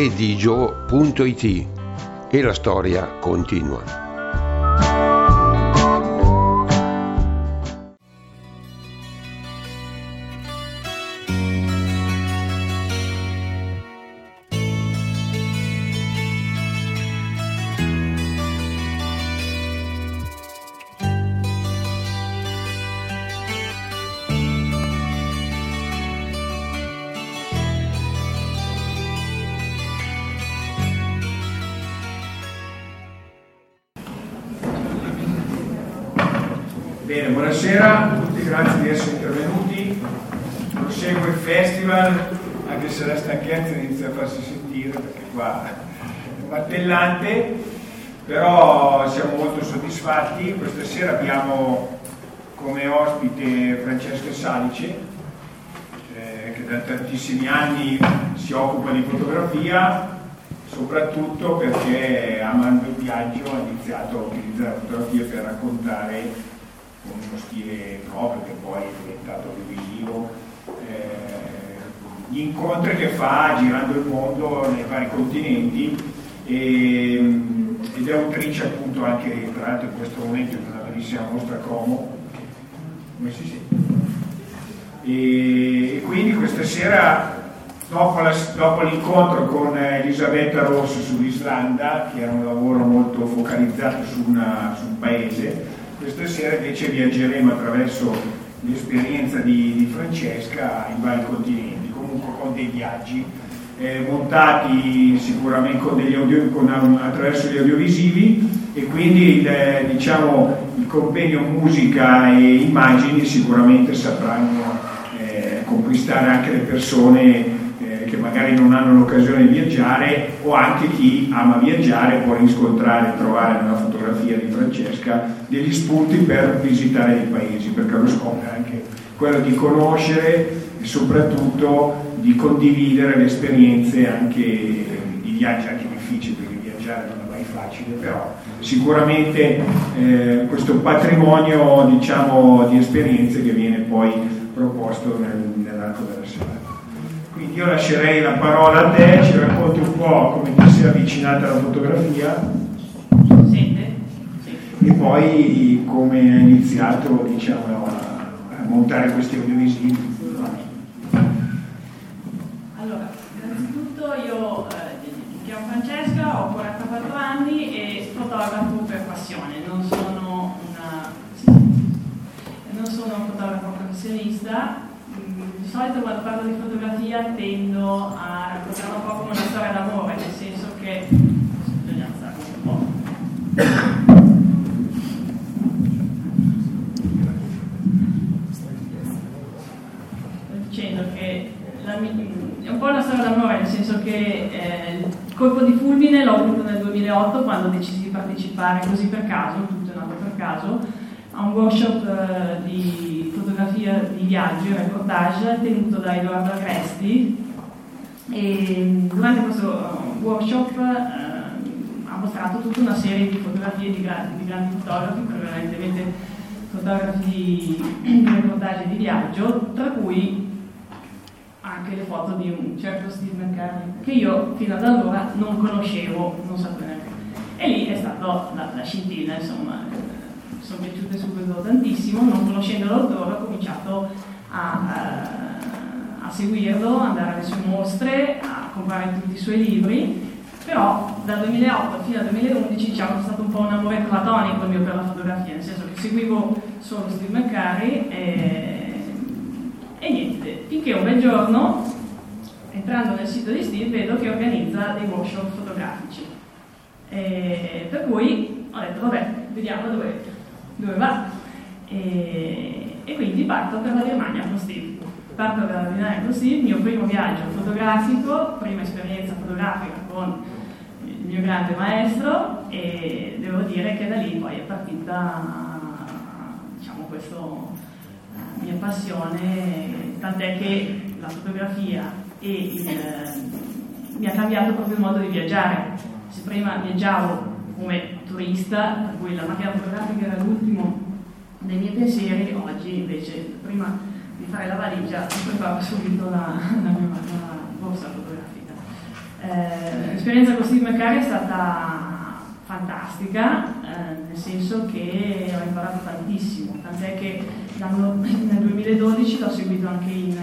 redigio.it e la storia continua. Bene, buonasera a tutti, grazie di essere intervenuti. Prosegue il festival, anche se la stanchezza inizia a farsi sentire perché qua è martellante, però siamo molto soddisfatti. Questa sera abbiamo come ospite Francesca Salice, che da tantissimi anni si occupa di fotografia, soprattutto perché amando il viaggio ha iniziato a utilizzare la fotografia per raccontare con uno stile proprio che poi è diventato audiovisivo, gli incontri che fa girando il mondo nei vari continenti ed è autrice appunto anche tra l'altro in questo momento di una bellissima mostra a Como, come si sente? E quindi questa sera dopo l'incontro con Elisabetta Rosso sull'Islanda, che era un lavoro molto focalizzato su un paese, questa sera invece viaggeremo attraverso l'esperienza di Francesca in vari continenti, comunque con dei viaggi montati sicuramente attraverso gli audiovisivi, e quindi il compendio musica e immagini sicuramente sapranno conquistare anche le persone che magari non hanno l'occasione di viaggiare, o anche chi ama viaggiare può riscontrare e trovare nella fotografia di Francesca degli spunti per visitare dei paesi, perché lo scopo è anche quello di conoscere e soprattutto di condividere le esperienze anche di viaggi anche difficili, perché viaggiare non è mai facile, però sicuramente questo patrimonio di esperienze che viene poi proposto nell'arco della serata. Quindi io lascerei la parola a te, ci racconti un po' come ti sei avvicinata alla fotografia. Sente? Sì. E poi come hai iniziato a montare questi audiovisivi. Allora, innanzitutto io mi chiamo Francesca, ho 44 anni e fotografo per passione, non sono un fotografo professionista. Di solito quando parlo di fotografia tendo a raccontare un po' come una storia d'amore, nel senso che bisogna alzare un po'. Sto dicendo che è un po' una storia d'amore, nel senso che il colpo di fulmine l'ho avuto nel 2008 quando decisi di partecipare così per caso, tutto è nato per caso, a un workshop di fotografia di viaggio e reportage tenuto da Edoardo Agresti, e durante questo workshop ha mostrato tutta una serie di fotografie di grandi fotografi, prevalentemente fotografi di reportage e di viaggio, tra cui anche le foto di un certo Steve McCartney che io fino ad allora non conoscevo, non sapevo neanche, e lì è stata la scintilla, insomma. Sono piaciute subito tantissimo, non conoscendo l'autore ho cominciato a seguirlo, andare alle sue mostre, a comprare tutti i suoi libri, però dal 2008 fino al 2011 è stato un po' un amore platonico il mio per la fotografia, nel senso che seguivo solo Steve McCurry e niente, finché un bel giorno, entrando nel sito di Steve, vedo che organizza dei workshop fotografici, per cui ho detto vabbè, vediamo dove va, e quindi parto per la Birmania con Steve. Il mio primo viaggio fotografico, prima esperienza fotografica con il mio grande maestro, e devo dire che da lì poi è partita questa mia passione, tant'è che la fotografia mi ha cambiato proprio il modo di viaggiare. Se prima viaggiavo come turista, per cui la macchina fotografica era l'ultimo dei miei pensieri, oggi invece prima di fare la valigia preparo subito la mia borsa fotografica. L'esperienza con Steve McCurry è stata fantastica, nel senso che ho imparato tantissimo, tant'è che nel 2012 l'ho seguito anche in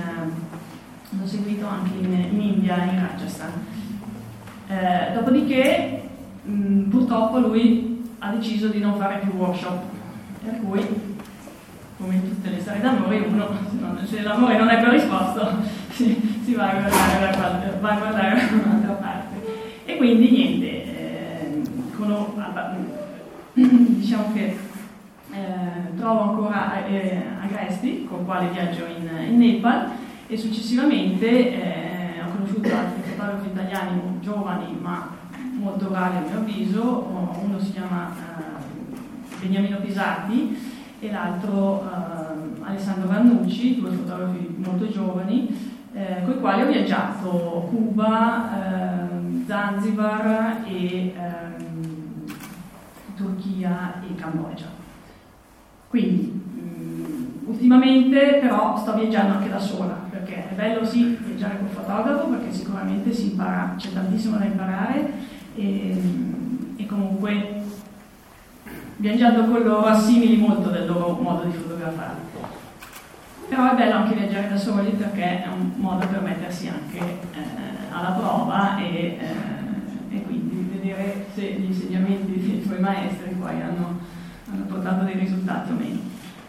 India, in Rajasthan. Dopodiché purtroppo lui ha deciso di non fare più workshop, per cui, come in tutte le storie d'amore, se l'amore non è corrisposto si va a guardare da un'altra parte. E quindi niente, diciamo che trovo ancora Agresti, con il quale viaggio in Nepal, e successivamente ho conosciuto altri fotografi italiani giovani ma molto bravi a mio avviso. Uno si chiama Beniamino Pisatti e l'altro Alessandro Vannucci, due fotografi molto giovani, con i quali ho viaggiato Cuba, Zanzibar e Turchia e Cambogia. Quindi ultimamente però sto viaggiando anche da sola, perché è bello sì viaggiare col fotografo, perché sicuramente si impara, c'è tantissimo da imparare, e comunque viaggiando con loro assimili molto del loro modo di fotografare. Però è bello anche viaggiare da soli, perché è un modo per mettersi anche alla prova e quindi vedere se gli insegnamenti dei tuoi maestri poi hanno portato dei risultati o meno.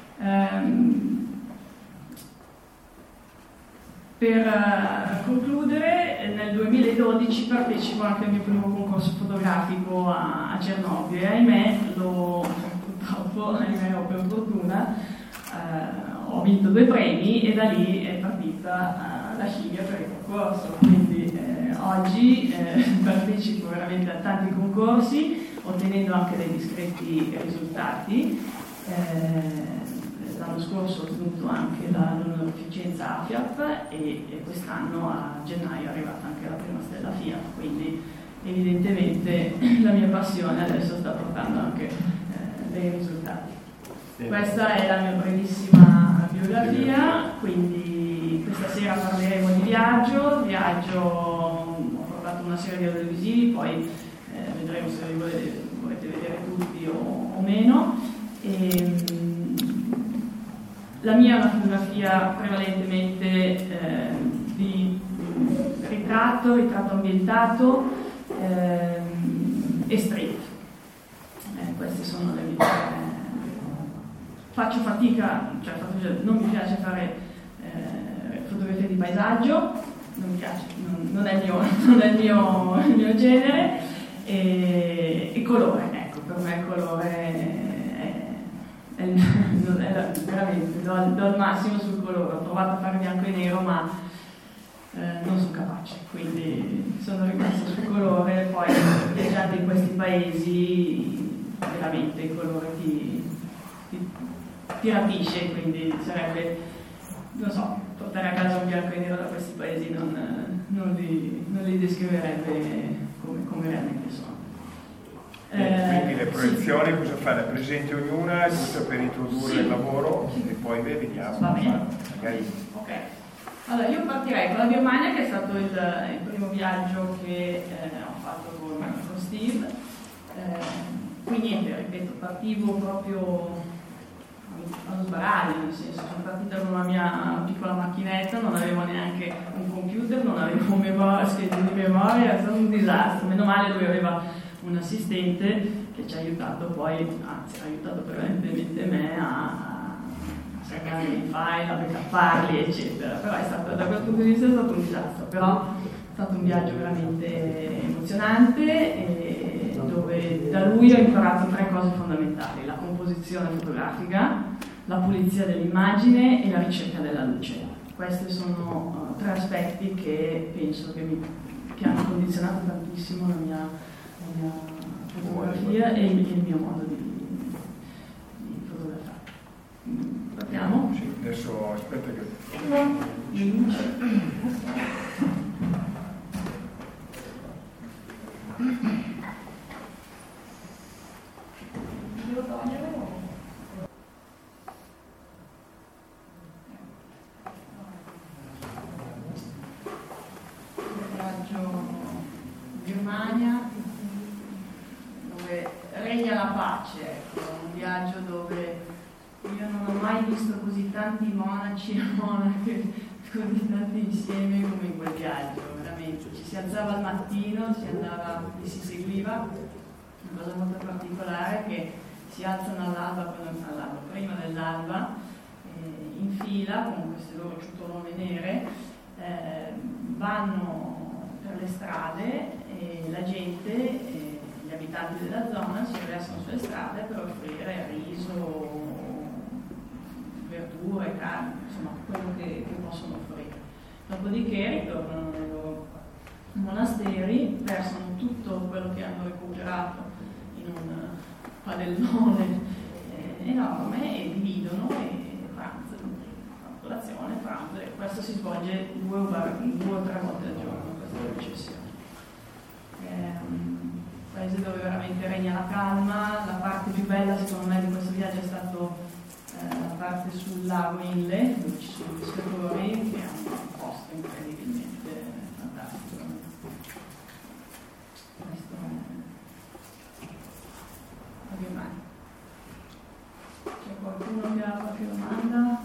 Per concludere, nel 2012 partecipo anche al mio primo concorso fotografico a Cernobbio e ahimè, purtroppo, ahimè o per fortuna, ho vinto 2 premi e da lì è partita la scimmia per il concorso. Quindi oggi partecipo veramente a tanti concorsi, ottenendo anche dei discreti risultati. L'anno scorso ho ottenuto anche l'onorificenza AFIAP e quest'anno a gennaio è arrivata anche la prima stella Fiat, quindi evidentemente la mia passione adesso sta portando anche dei risultati. Questa è la mia brevissima biografia, quindi questa sera parleremo di viaggio, ho portato una serie di audiovisivi, poi vedremo se li volete vedere tutti o meno. La mia è una fotografia prevalentemente di ritratto ambientato e street. Queste sono le mie. Faccio fatica, non mi piace fare fotografie di paesaggio, non mi piace, non è il mio genere, e colore, ecco, per me il colore veramente do il massimo sul colore. Ho provato a fare bianco e nero ma non sono capace, quindi sono rimasta sul colore. Poi viaggiando in questi paesi veramente il colore ti rapisce, quindi sarebbe, non so, portare a casa un bianco e nero da questi paesi non li descriverebbe come realmente sono. Quindi le proiezioni, sì. Cosa fare? Presenti ognuna, giusto per introdurre il lavoro, e poi vediamo. Va bene. Magari. Ok. Allora, io partirei con la Birmania, che è stato il primo viaggio che ho fatto con Steve. Qui niente, ripeto, partivo proprio allo sbaraglio, nel senso, sono partita con la mia piccola macchinetta, non avevo neanche un computer, non avevo schede di memoria, è stato un disastro. Meno male lui aveva un assistente che ci ha aiutato poi, anzi ha aiutato prevalentemente me a cercare i file, a backupparli eccetera. Però è stato, da quel punto di vista è stato un disastro, però è stato un viaggio veramente emozionante, dove da lui ho imparato 3 cose fondamentali: la composizione fotografica, la pulizia dell'immagine e la ricerca della luce. Questi sono 3 aspetti che penso che hanno condizionato tantissimo la mia fotografia e il mio modo di fotografare. Partiamo? Sì, adesso aspetta che... Devo togliere o... pace, ecco, un viaggio dove io non ho mai visto così tanti monaci e monache così tanti insieme come in quel viaggio, veramente. Ci si alzava al mattino, si andava e si seguiva. Una cosa molto particolare è che si alzano all'alba, prima dell'alba, in fila con queste loro ciotolone nere, vanno per le strade e la gente, gli abitanti della zona si riversano sulle strade per offrire riso, verdure, carne, insomma quello che possono offrire. Dopodiché ritornano nei loro monasteri, versano tutto quello che hanno recuperato in un padellone enorme e dividono e pranzano, colazione, pranzo, e questo si svolge 2 o 3 volte al giorno, questa processione. È un paese dove veramente regna la calma. La parte più bella secondo me di questo viaggio è stato la parte sul lago Inle, dove ci sono i pescatori, che è un posto incredibilmente fantastico. Questo è Birmania. C'è qualcuno che ha qualche domanda?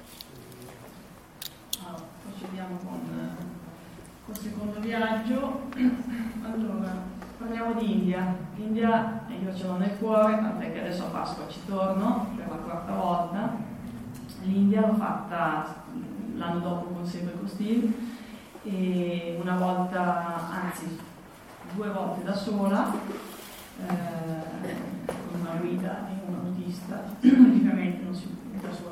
Allora, procediamo con il secondo viaggio. Allora, parliamo di India. L'India io ce l'ho nel cuore, tant'è che adesso a Pasqua ci torno per la 4ª volta. L'India l'ho fatta l'anno dopo con Seba e Costil, e una volta, anzi 2 volte da sola, con una guida e un autista. Logicamente da sola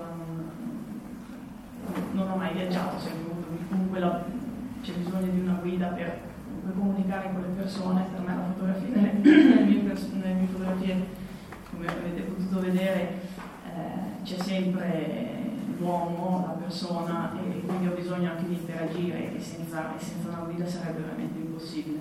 non ho mai viaggiato, sempre avuto, comunque c'è bisogno di una guida per comunicare con le persone. Per me la fotografia, nelle mie fotografie, come avete potuto vedere, c'è sempre l'uomo, la persona, e quindi ho bisogno anche di interagire, e senza una guida sarebbe veramente impossibile.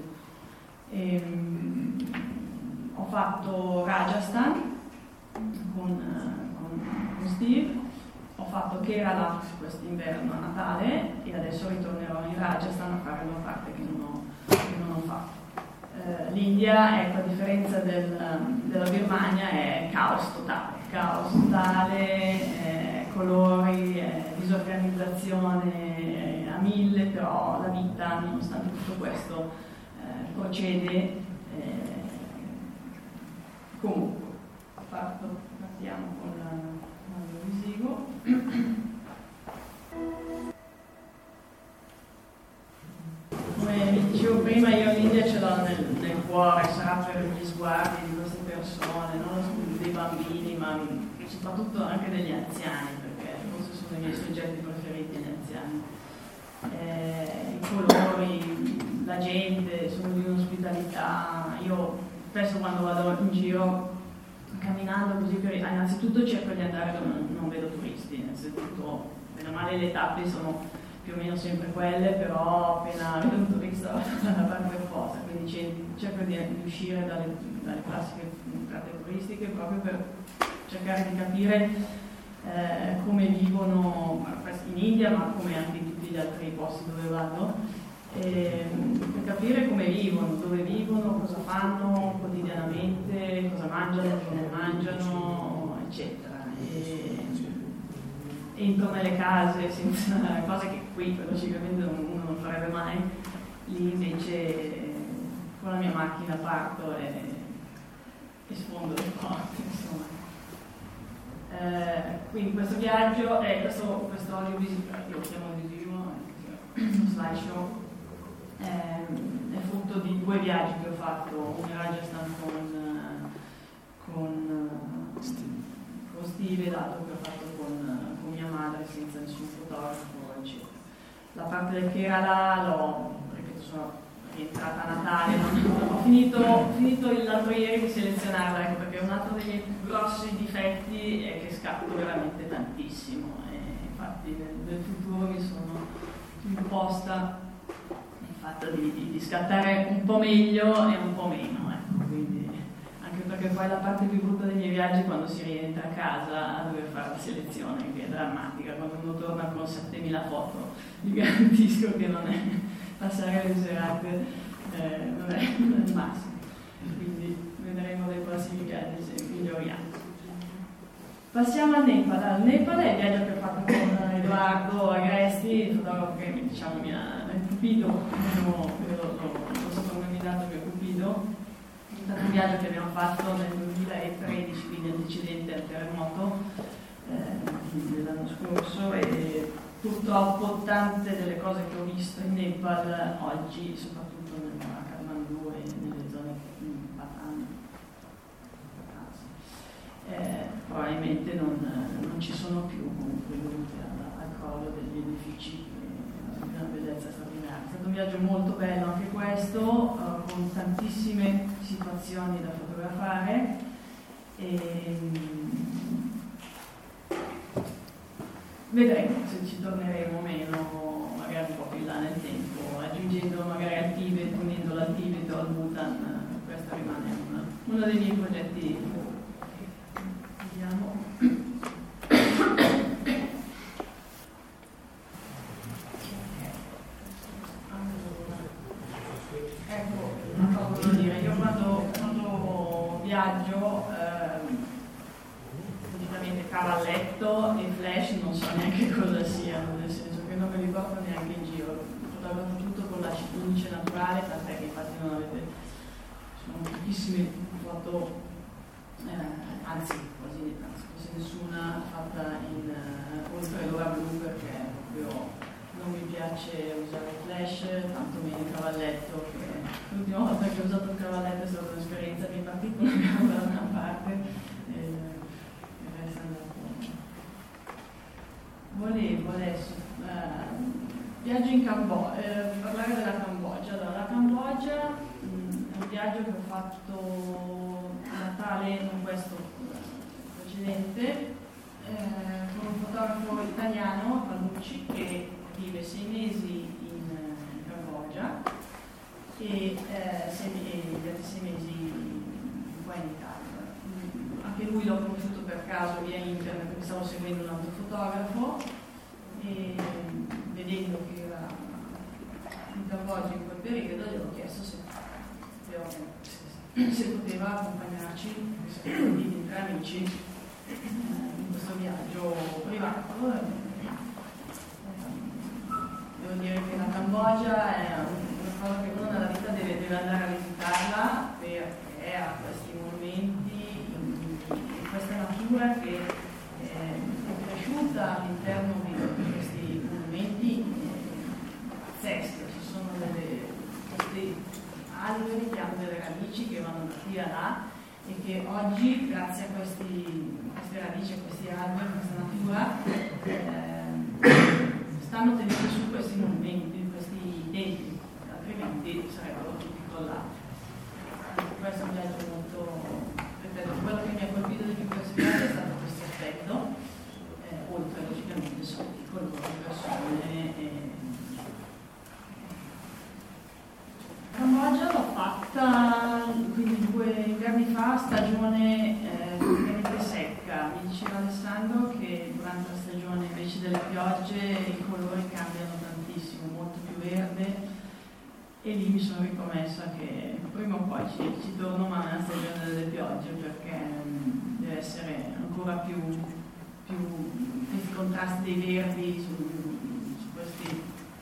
Ho fatto Rajasthan con Steve, ho fatto Kerala quest'inverno a Natale, e adesso ritornerò in Rajasthan a fare una parte che non ho fatto. L'India, ecco, a differenza della Birmania, è caos totale, colori, disorganizzazione a 1000, però la vita, nonostante tutto questo, procede comunque. Partiamo con l'audiovisivo. Come vi dicevo prima, io l'India ce l'ho nel cuore, sarà per gli sguardi di queste persone, non dei bambini, ma soprattutto anche degli anziani, perché forse sono i miei soggetti preferiti, gli anziani. I colori, la gente, sono di un'ospitalità. Io spesso quando vado in giro camminando così, innanzitutto cerco di andare dove non vedo turisti, innanzitutto, bene o male le tappe sono più o meno sempre quelle, però appena vedo un turista vado dalla parte opposta, quindi cerco di uscire dalle classiche tratte turistiche, proprio per cercare di capire come vivono in India, ma come anche in tutti gli altri posti dove vado, per capire come vivono, dove vivono, cosa fanno quotidianamente, cosa mangiano, cosa non mangiano, eccetera. Entro nelle case senza cose che qui logicamente uno non farebbe mai. Lì invece con la mia macchina parto e sfondo le porte, insomma. Quindi questo viaggio è questo audiovisivo, io lo chiamo audiovisivo, uno slideshow, è frutto di 2 viaggi che ho fatto, uno in Rajasthan con Steve, e l'altro che ho fatto con mia madre senza nessun fotografo, eccetera. La parte del Kerala sono rientrata a Natale, ho finito l'altro ieri di selezionarla, ecco, perché un altro dei miei grossi difetti è che scatto veramente tantissimo, e infatti nel futuro mi sono imposta il fatto di scattare un po' meglio e un po' meno, ecco, quindi, anche perché poi la parte più brutta dei miei viaggi è quando si rientra a casa a dover fare la selezione, che è drammatica. Quando uno torna con 7000 foto, vi garantisco che non è passare le serate, non è il massimo. Quindi vedremo le classifiche miglioriamo. Passiamo al Nepal. Il Nepal è il viaggio che ho fatto con Edoardo Agresti, il fotografo che diciamo mi ha colpito, l'ho soprannominato, mi ha colpito. È stato un viaggio che abbiamo fatto nel 2013, quindi antecedente al terremoto dell'anno scorso, e purtroppo tante delle cose che ho visto in Nepal oggi, soprattutto nella Kathmandu e nelle zone Batam, probabilmente non ci sono più, comunque dovute al crollo degli edifici, di una bellezza straordinaria. È stato un viaggio molto bello anche questo, con tantissime situazioni da fotografare, e vedremo se ci torneremo o meno, magari un po' più in là nel tempo, aggiungendo magari al Tibet, unendolo al Tibet o al Bhutan. Questo rimane uno dei miei progetti. Vediamo. Ecco, una cosa volevo dire, io quando viaggio praticamente cavalletto e flash non so neanche cosa siano, nel senso che non me li porto neanche in giro, ho fotografato tutto con la luce naturale, tant'è che infatti non avete, sono pochissime foto, anzi quasi nessuna fatta in oltre l'ora blu, perché proprio non mi piace usare flash, tanto meno il cavalletto, che l'ultima volta che ho usato il cavalletto è stata un'esperienza di partita una gamba da una parte e resta andato. Volevo adesso viaggio in Cambogia, parlare della Cambogia. Allora, la Cambogia è un viaggio che ho fatto a Natale, non questo precedente, con un fotografo italiano, Panucci, che vive 6 mesi in Cambogia e gli altri 6 mesi qua in Italia. Anche lui l'ho conosciuto per caso via internet, perché stavo seguendo un altro fotografo e vedendo che era in Cambogia in quel periodo gli ho chiesto se poteva accompagnarci, perché siamo stati 3 amici in questo viaggio privato. Devo dire che la Cambogia è una cosa che uno nella vita deve andare a visitarla, perché ha questi monumenti, questa natura che è cresciuta all'interno di questi monumenti pazzeschi. Ci sono questi alberi che hanno delle radici che vanno da qui a là e che oggi, grazie a queste radici, a questi alberi, a questa natura, stanno tenendo su questi monumenti, questi templi, altrimenti sarebbero tutti crollati. Questo è un viaggio molto, ripeto, quello che mi ha colpito di più questo viaggio è stato questo aspetto, oltre logicamente sono i colori, persone. La Cambogia l'ho fatta quindi 2 inverni fa, stagione praticamente secca. Mi diceva Alessandro che durante la stagione invece delle piogge i colori cambiano tantissimo, molto più verde, e lì mi sono ricomessa che prima o poi ci torno, ma nella stagione delle piogge, perché deve essere ancora più questi contrasti dei verdi su questi.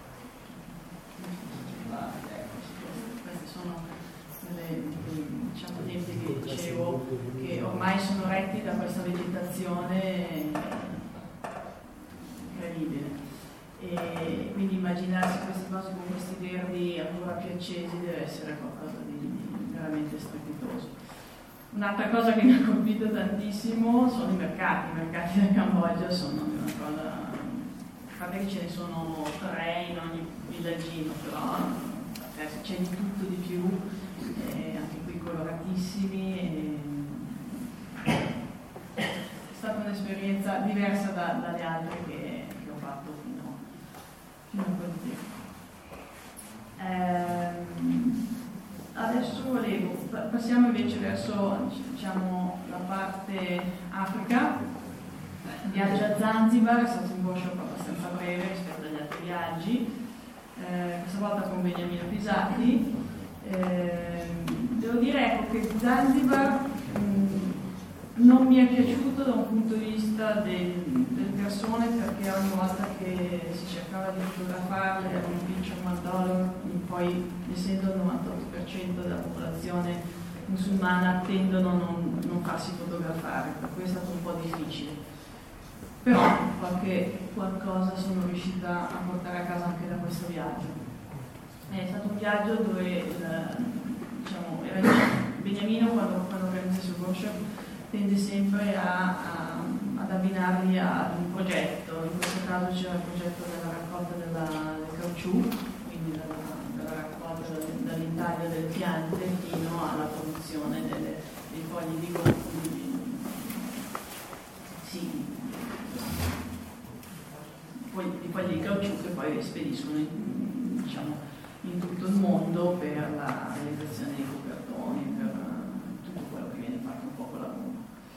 Questi sono diciamo tempi che dicevo, che ormai sono retti da questa vegetazione incredibile, e quindi immaginarsi queste cose con questi verdi ancora più accesi deve essere qualcosa di veramente strepitoso. Un'altra cosa che mi ha colpito tantissimo sono i mercati del Cambogia. Sono una cosa, a parte che ce ne sono 3 in ogni villaggino, però c'è di tutto di più, anche qui coloratissimi. È stata un'esperienza diversa dalle altre che ho fatto fino a quel tempo. Adesso passiamo invece verso, diciamo, la parte Africa. Il viaggio a Zanzibar è stato un workshop abbastanza breve rispetto agli altri viaggi, questa volta con Beniamino Pisati. Devo dire ecco, che Zanzibar non mi è piaciuto da un punto di vista delle persone, perché ogni volta che si cercava di fotografarle era un picture $1, poi essendo il 98% della popolazione musulmana tendono a non farsi fotografare, per cui è stato un po' difficile. Però qualcosa sono riuscita a portare a casa anche da questo viaggio. È stato un viaggio dove Beniamino quando organizza il suo workshop tende sempre ad abbinarli ad un progetto. In questo caso c'era il progetto della raccolta del caucciù, quindi dalla raccolta dall'intaglio delle piante fino alla produzione dei fogli di i fogli di caucciù che poi spediscono in tutto il mondo per la realizzazione dei copertoni, per tutto quello che viene fatto un po' con la gomma.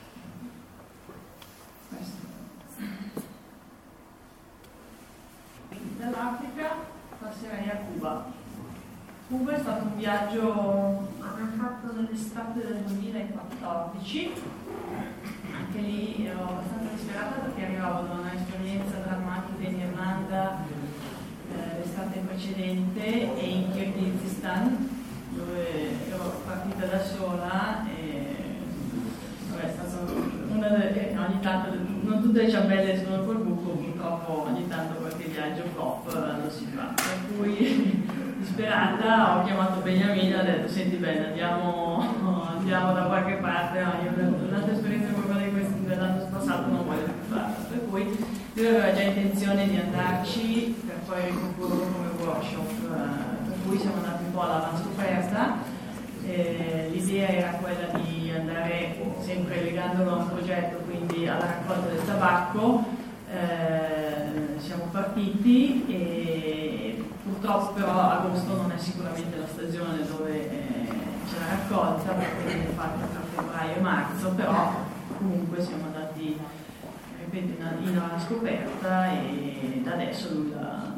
Dall'Africa passerei a Cuba. Cuba è stato un viaggio che abbiamo fatto nell'estate del 2014. Anche lì ero abbastanza disperata perché arrivavo da un'esperienza drammatica in Irlanda l'estate precedente e in Kirghizistan, dove ero partita da sola e è stato una ogni tanto non tutte le ciambelle escono col buco, purtroppo ogni tanto qualche viaggio flop non si fa, per cui disperata ho chiamato Beniamino e ho detto senti bene andiamo da qualche parte, no, io un'altra esperienza come quella di questi dell'anno passato non voglio più farla, per cui lui aveva già intenzione di andarci per poi ricomporlo come workshop, per cui siamo andati un po' all'avanzcoperta. L'idea era quella di andare sempre legandolo a un progetto, quindi alla raccolta del tabacco. Siamo partiti e purtroppo però agosto non è sicuramente la stagione dove c'è la raccolta, perché viene fatta tra febbraio e marzo, però comunque siamo andati in una scoperta e da adesso lui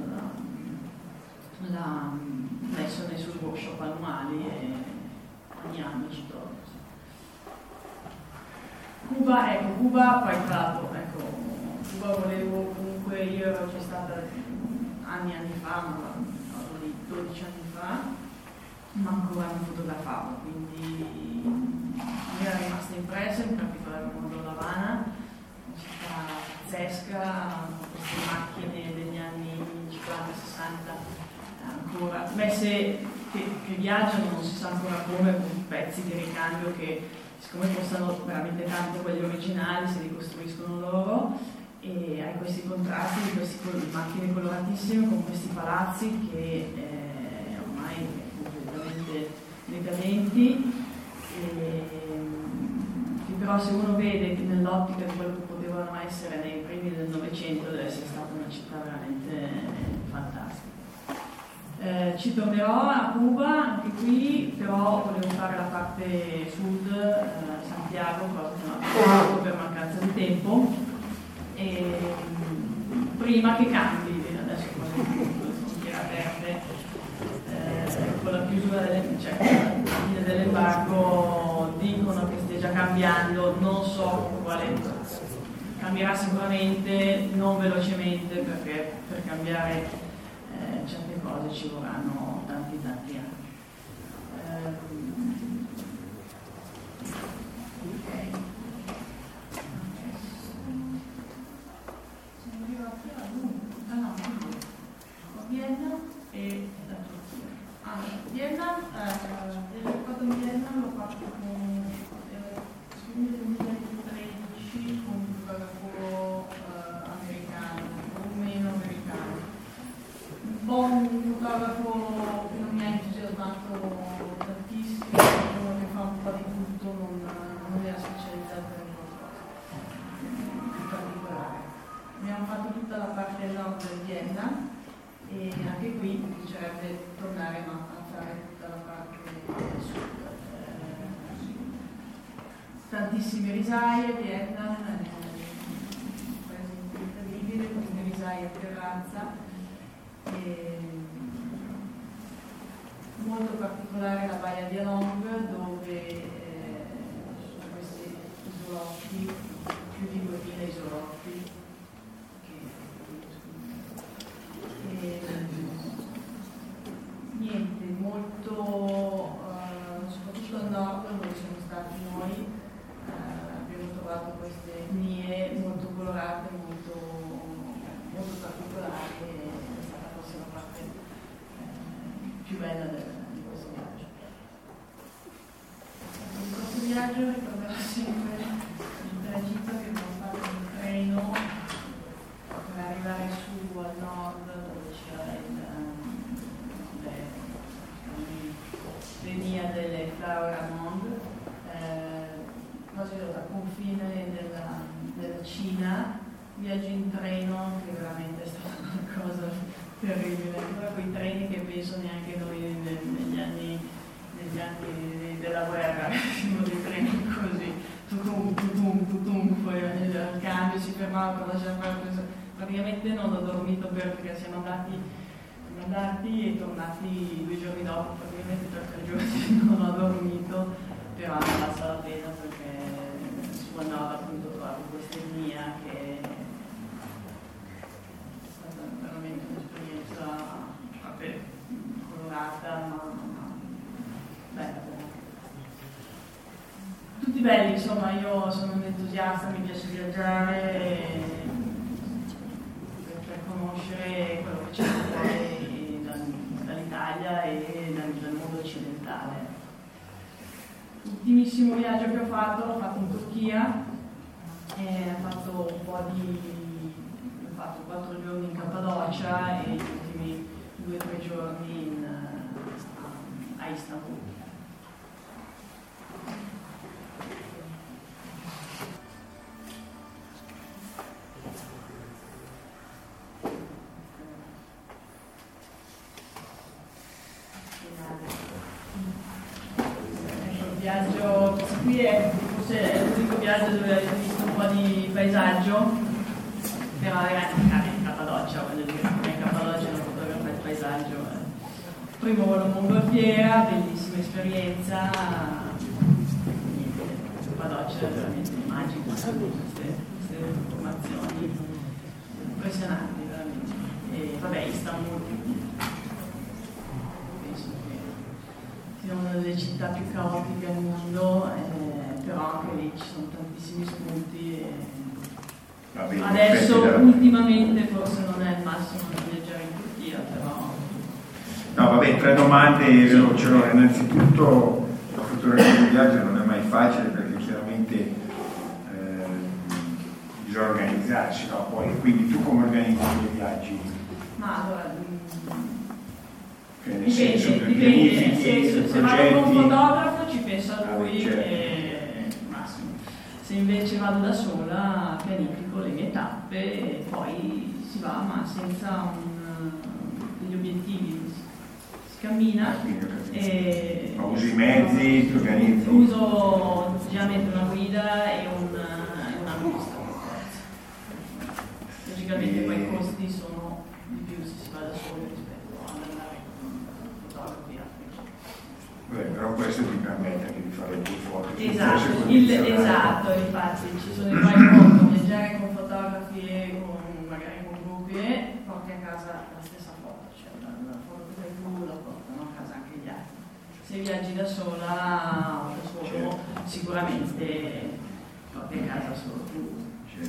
l'ha messo nei suoi workshop annuali e ogni anno ci torna. Cuba poi tra l'altro, Cuba volevo comunque, io ero già stata anni fa, ma 12 anni fa, ma ancora non fotografavo, quindi mi era rimasta impressa, in particolare il mondo dell'Havana, una città pazzesca, queste macchine degli anni 50-60 ancora messe che viaggiano, non si sa ancora come, con pezzi di ricambio che siccome costano veramente tanto quelli originali se li costruiscono loro, e hai questi contrasti di queste macchine coloratissime con questi palazzi che ormai completamente decadenti, che però se uno vede nell'ottica di quello che potevano essere nei primi del Novecento deve essere stata una città veramente fantastica. Ci tornerò a Cuba, anche qui però volevo fare la parte sud, Santiago, cosa che non ho fatto per mancanza di tempo, e prima che cambi, adesso con le frontiere aperte, con la chiusura la fine dell'embargo dicono che stia già cambiando, non so quale cambierà, sicuramente non velocemente, perché per cambiare certe cose ci vorranno tanti anni. Siamo arrivati a Vienna e la Turchia. Vienna, il fatto in Vienna l'ho fatto nel 2013 con un fotografo americano, o meno americano. Un fotografo che non mi ha entusiasmato tantissimo, uno che fa un po' di tutto, non era specializzato in qualcosa in particolare. Abbiamo fatto tutta la parte nord del Vienna e anche qui mi piacerebbe tornare a fare tutta la parte sud. Tantissime risaie, Vienna, incredibile, con le risaie a terrazza. Molto particolare la baia di Along, bella di questo viaggio. Di questo viaggio ricorderò sempre il tragitto che abbiamo fatto in treno per arrivare su al nord, dove c'era l'Enia delle Flower-Amonde, quasi al confine della Cina. Viaggio in treno che veramente è stata una cosa terribile, ancora quei treni che penso neanche noi negli anni della guerra, dei treni così, tutum, poi al cambio si fermava per lasciare fare, praticamente non ho dormito perché siamo andati e tornati 2 giorni dopo, praticamente per 3 giorni non ho dormito, però ne valsa la pena perché su al nord appunto trovato questa etnia che veramente un'esperienza colorata ma bella. Tutti belli, insomma, io sono un entusiasta, mi piace viaggiare per conoscere quello che c'è fuori dall'Italia e dal mondo occidentale. L'ultimissimo viaggio che ho fatto in Turchia, ho fatto 4 giorni in Cappadocia e gli ultimi 2 o 3 giorni a Istanbul. Il viaggio, qui forse è l'unico viaggio dove avete visto un po' di paesaggio. Però in Cappadocia, voglio dire, in Cappadocia non fotografare il paesaggio. Primo volo in mongolfiera, bellissima esperienza. Cappadocia è veramente magica, queste informazioni impressionanti, veramente. E vabbè, Istanbul, penso che sia una delle città più caotiche al mondo, però anche lì ci sono tantissimi spunti. Adesso ultimamente forse non è il massimo da viaggiare in Turchia, però. No, vabbè, 3 domande veloci. Allora, innanzitutto la fotografia di viaggio non è mai facile perché chiaramente bisogna organizzarsi, no? Poi, quindi tu come organizzi i viaggi? Ma allora, nel senso, pianifichi, se vado con un fotografo ci pensa lui, certo. Massimo. Se invece vado da sola pianifico le mie tappe e poi si va, ma senza degli obiettivi, si cammina. Ma usi i mezzi, ti organizzi? Uso generalmente una guida e una mostra. Logicamente poi i costi sono di più se si va da soli rispetto ad andare con fotografi. Beh, però questo ti permette anche di fare più foto. Esatto, infatti ci sono i vari modi, viaggiare con fotografi e magari con gruppi e porti a casa la stessa foto, cioè la foto che fai tu la portano a casa anche gli altri. Se viaggi da sola o da solo, certo, sicuramente porti a casa solo tu.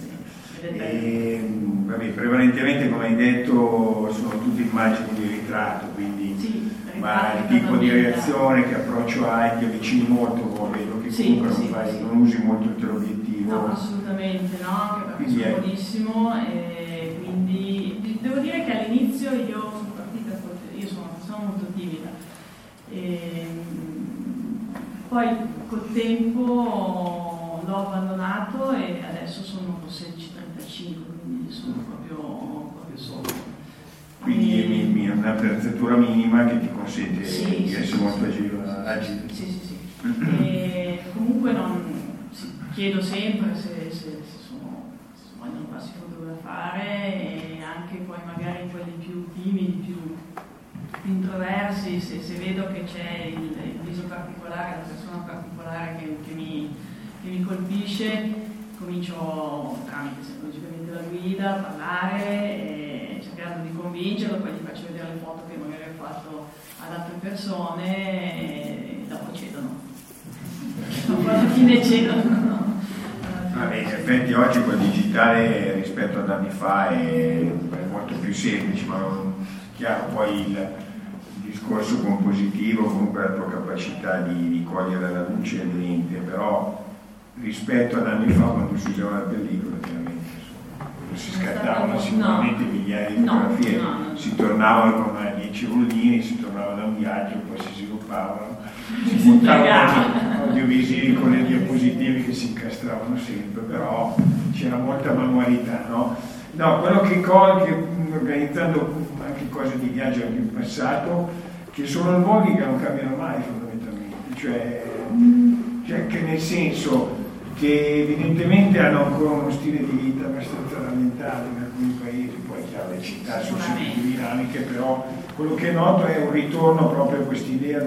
Vabbè, prevalentemente, come hai detto, sono tutte immagini di ritratto, quindi sì, ma il tipo di reazione, che approccio hai, ti avvicini molto, vedo che comunque non usi molto il teleobiettivo. No, assolutamente no, anche perché sono buonissimo e quindi devo dire che all'inizio io sono partita, io sono una persona molto timida e poi col tempo l'ho abbandonato e adesso sono 16-35, quindi sono proprio solo. Quindi è un'attrezzatura minima che ti consente di essere molto agile. Sì. E comunque chiedo sempre se vogliono farsi fotografare e anche poi magari quelli più timidi, più introversi, se vedo che c'è il viso particolare, la persona particolare che mi colpisce, comincio tramite logicamente la guida a parlare, cercando di convincerlo, poi gli faccio vedere le foto che magari ho fatto ad altre persone e dopo cedono. Alla fine cedono. In effetti oggi col digitale rispetto ad anni fa è molto più semplice, ma chiaro poi il discorso compositivo, comunque la tua capacità di cogliere la luce è evidente, però rispetto ad anni fa quando si usava la pellicola chiaramente si scattavano sicuramente migliaia di fotografie, si tornavano con 10 rullini, si tornava da un viaggio, poi si sviluppavano, si montavano audiovisivi con le diapositive che si incastravano sempre, però c'era molta manualità, no? No, quello che organizzando anche cose di viaggio anche in passato, che sono luoghi che non cambiano mai fondamentalmente, cioè che nel senso che evidentemente hanno ancora uno stile di vita abbastanza rallentato in alcuni paesi, poi chiaro le città sono sempre più dinamiche, però quello che noto è un ritorno proprio a quest'idea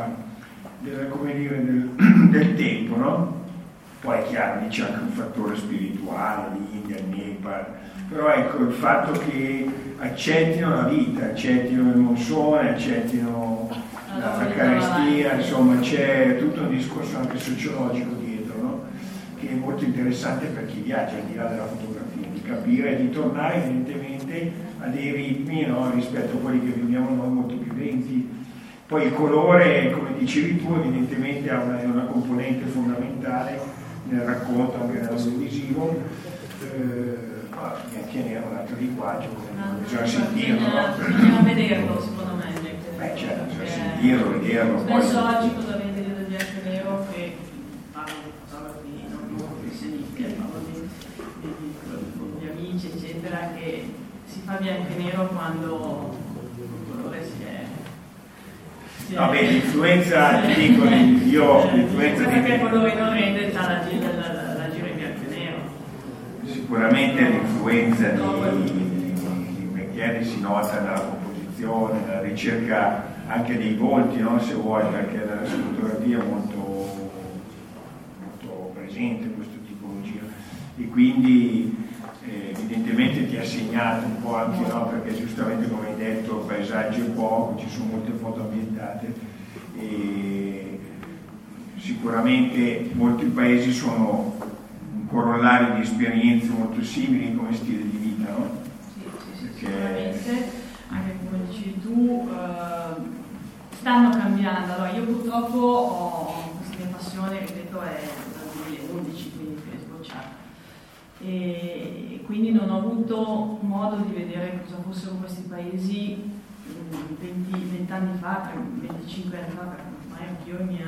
del tempo, no? Poi è chiaro, lì c'è anche un fattore spirituale, l'India, il Nepal, però ecco il fatto che accettino la vita, accettino il monsone, accettino la carestia, insomma c'è tutto un discorso anche sociologico dietro, no? Che è molto interessante per chi viaggia al di là della fotografia, di capire e di tornare evidentemente a dei ritmi, no? Rispetto a quelli che viviamo noi molto più lenti. Poi il colore, come dicevi tu, evidentemente è una componente fondamentale nel racconto, anche nell'audiovisivo, bianchi e nero, un altro linguaggio, bisogna sentirlo, no? Bisogna vederlo, secondo me. Certo, bisogna vederlo. Spesso oggi cosa vedi del bianco e nero che parlo di fotografi, non professionisti, parlo di amici, eccetera, che si fa bianco e nero quando il colore si è... No, beh, l'influenza, ti dico, l'influenza perché il colore non rende, c'ha la gira in bianco e nero. Sicuramente l'influenza di Becchieri si nota nella composizione, nella ricerca anche dei volti, no? Se vuoi, perché la fotografia è molto, molto presente questa tipologia e quindi evidentemente ti ha segnato un po' anche, no? Perché giustamente come hai detto paesaggi è poco, ci sono molte foto ambientate e sicuramente molti paesi sono un corollario di esperienze molto simili come stile di vita, no? Sì, sicuramente, anche come dici tu, stanno cambiando. Allora, io purtroppo ho questa mia passione, ripeto, è dal 2011, quindi che è sbocciata. E quindi non ho avuto modo di vedere cosa fossero questi paesi 20 anni fa, 25 anni fa, perché ormai anch'io ho i miei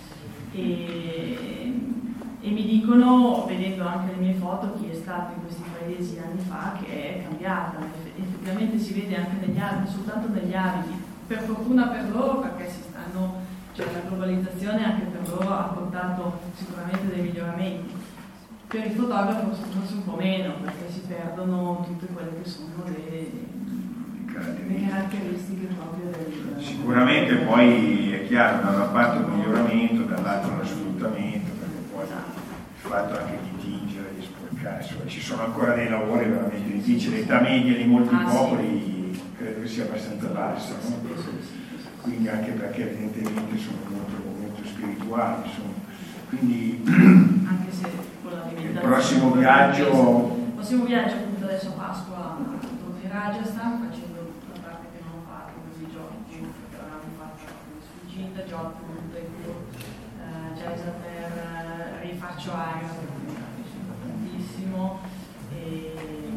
anni. E mi dicono, vedendo anche le mie foto, chi è stato in questi paesi anni fa, che è cambiata. Effettivamente si vede anche negli abiti, soltanto negli abiti. Per fortuna per loro, perché cioè la globalizzazione anche per loro ha portato sicuramente dei miglioramenti. Per il fotografo forse un po' meno, perché si perdono tutte quelle che sono le caratteristiche proprio del... Sicuramente poi è chiaro, da una parte un miglioramento, dall'altra uno sfruttamento, perché poi il fatto anche di tingere, di sporcare, insomma, ci sono ancora dei lavori veramente difficili, l'età media di molti popoli credo che sia abbastanza bassa, no? Quindi anche perché evidentemente sono molto, molto spirituali, insomma. Quindi anche se con il prossimo viaggio appunto adesso a Pasqua in Rajasthan, facendo la parte che non ho fatto, quindi Giotto, che avevamo fatto come sfuggita, Giotto, Jaisalmer, rifaccio Agra, che mi piace tantissimo, e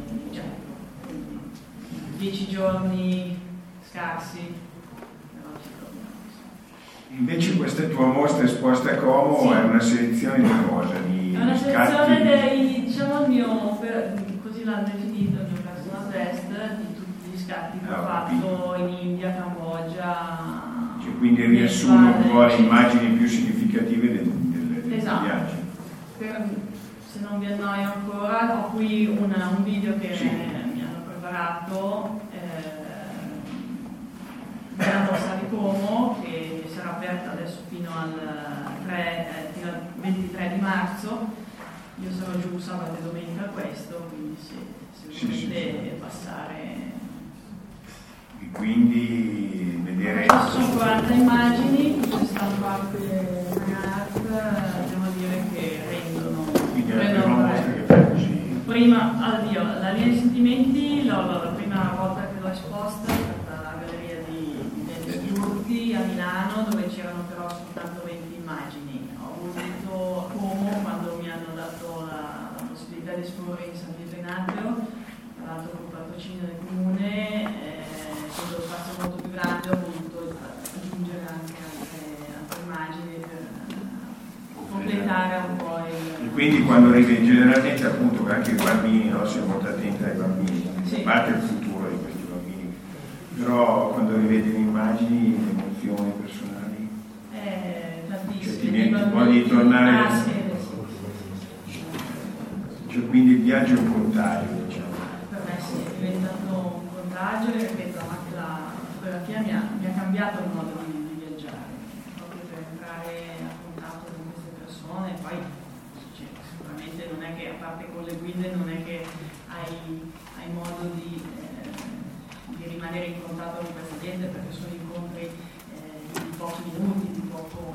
10 giorni scarsi, però ci torniamo. Invece questa tua mostra esposta a Como è una selezione di cosa? È una selezione dei, diciamo, così l'hanno definito il mio personal best, di tutti gli scatti che ho fatto in India, Cambogia. Cioè, quindi riassumo un po' le immagini più significative del esatto. viaggio. Se non vi annoio ancora, ho qui un video che mi hanno preparato della Borsa di Como, che sarà aperta adesso fino al 23 di marzo. Io sarò giù sabato e domenica questo, quindi se volete passare. E quindi vedere. Ci sono 40 immagini, queste stampate devo dire che rendono. Quindi è la prima mostra che fai così. La linea di sentimenti, la prima volta che l'ho esposta è stata la galleria di Dennis Turco, Milano, dove c'erano però soltanto 20 immagini. Ho voluto a Como, quando mi hanno dato la possibilità di esporre in San Vito in Atrio, tra l'altro con patrocinio del comune, con lo spazio molto più grande, ho voluto aggiungere anche altre immagini per completare un po' il... E quindi quando rivedi, generalmente appunto anche i bambini, no? Siamo molto attenti ai bambini, sì. A parte il futuro di questi bambini, però quando rivedi le immagini, le emozioni personali, tantissime. Cioè, voglio tornare... Cioè, quindi il viaggio è un contagio, diciamo. Per me sì, è diventato un contagio e ripeto, anche la fotografia mi ha cambiato il modo di viaggiare, proprio per entrare a contatto con queste persone. Poi sicuramente non è che, a parte con le guide, non è che hai modo di rimanere in contatto con questa gente, perché sono incontri di pochi minuti, di poco.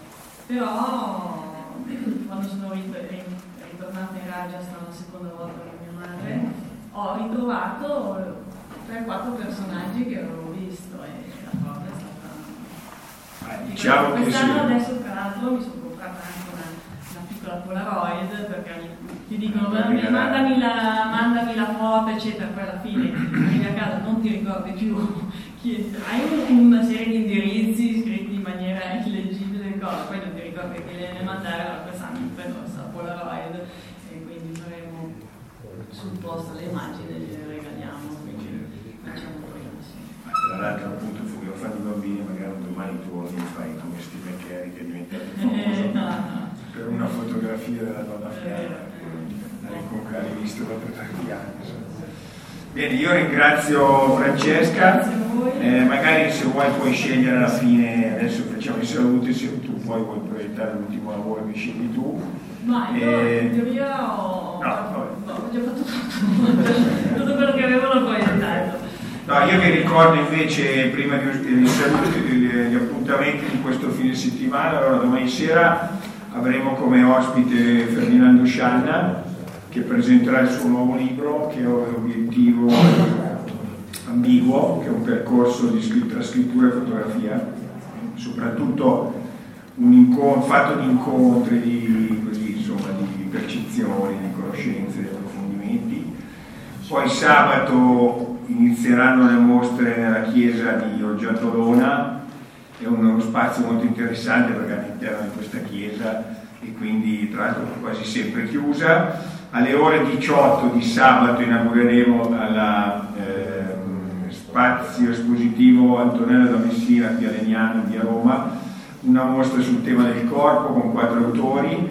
Però quando sono ritornata in Rajasthan la seconda volta con mia madre, ho ritrovato 3-4 personaggi che avevo visto e la cosa è stata... Diciamo che quest'anno sì. Adesso tra l'altro mi sono comprata anche una piccola Polaroid, perché ti dicono mandami la foto eccetera, poi alla fine arrivi a casa non ti ricordi più hai una serie di indirizzi scritti in maniera illeggibile, poi non ti ricordi che le devi mandare, allora quest'anno mi prendo questa Polaroid e quindi faremo sul posto le immagini, le regaliamo, quindi facciamo quello, sì. Tra l'altro appunto io fanno i bambini, magari un domani torni e fai come Stephen Carey che è diventato famoso no. Per una fotografia della donna fiamma, l'hai visto dopo tanti anni. Bene, io ringrazio Francesca, magari se vuoi puoi scegliere alla fine, adesso facciamo i saluti, se tu poi vuoi proiettare l'ultimo lavoro che scegli tu. Ma io in teoria ho già fatto tutto quello che avevo l'ho proiettato. No, io vi ricordo invece, prima di saluti, gli appuntamenti di questo fine settimana. Allora, domani sera avremo come ospite Ferdinando Scianna, che presenterà il suo nuovo libro, che è Obiettivo Ambiguo, che è un percorso tra scrittura e fotografia, soprattutto fatto di incontri, di percezioni, di conoscenze, di approfondimenti. Poi sabato inizieranno le mostre nella chiesa di Oggiatolona, è uno spazio molto interessante perché all'interno di questa chiesa e quindi tra l'altro quasi sempre chiusa. Alle ore 18 di sabato inaugureremo alla spazio espositivo Antonella da Messina, via Legnano, via Roma, una mostra sul tema del corpo con 4 autori,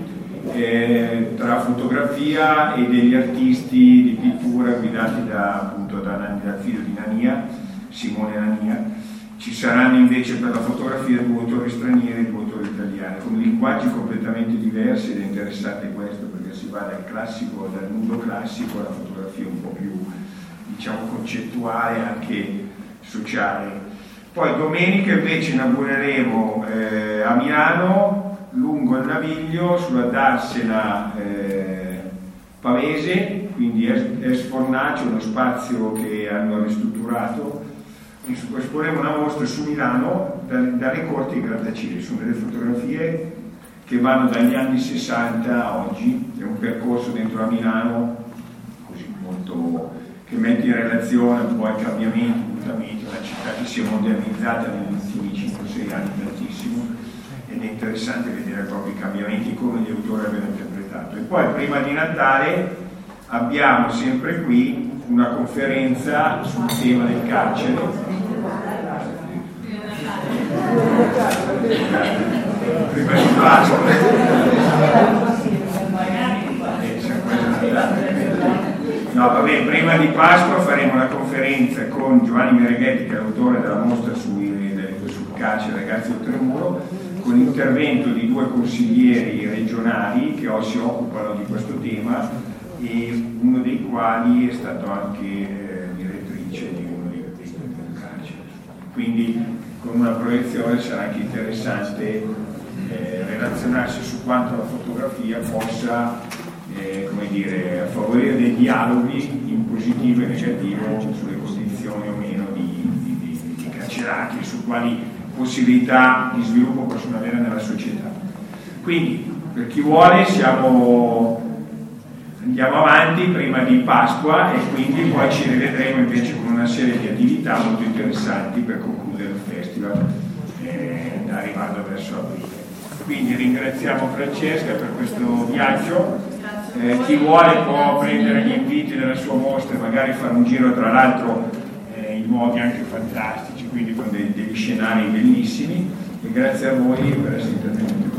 tra fotografia e degli artisti di pittura guidati dal figlio di Nania, Simone Nania. Ci saranno invece per la fotografia 2 autori stranieri e 2 autori italiani, con linguaggi completamente diversi, ed è interessante questo perché si va dal nudo classico alla fotografia un po' più, diciamo, concettuale, anche sociale. Poi domenica invece inaugureremo a Milano, lungo il Naviglio, sulla Darsena Pavese, quindi Esfornace, uno spazio che hanno ristrutturato. Esporremo una mostra su Milano, dalle corti ai grattacieli. Sono delle fotografie che vanno dagli anni 60 a oggi, è un percorso dentro a Milano così molto, che mette in relazione un po' i cambiamenti, mutamenti, una città che si è modernizzata negli ultimi 5-6 anni tantissimo, ed è interessante vedere proprio i cambiamenti come gli autori avevano interpretato. E poi prima di Natale abbiamo sempre qui una conferenza sul tema del carcere. Prima di Pasqua. No, vabbè, prima di Pasqua faremo una conferenza con Giovanni Mereghetti, che è l'autore della mostra sul carcere Ragazzi Oltremuro, con l'intervento di 2 consiglieri regionali che si occupano di questo tema, e uno dei quali è stato anche direttrice di uno dei carceri. Quindi con una proiezione sarà anche interessante relazionarsi su quanto la fotografia possa favorire dei dialoghi in positivo e negativo sulle condizioni o meno di carcerati, su quali possibilità di sviluppo possono avere nella società. Quindi per chi vuole andiamo avanti prima di Pasqua e quindi poi ci rivedremo invece con una serie di attività molto interessanti per concludere il festival arrivando verso aprile. Quindi ringraziamo Francesca per questo viaggio. Chi vuole può prendere gli inviti della sua mostra e magari fare un giro, tra l'altro in luoghi anche fantastici, quindi con degli scenari bellissimi, e grazie a voi per essere intervenuti.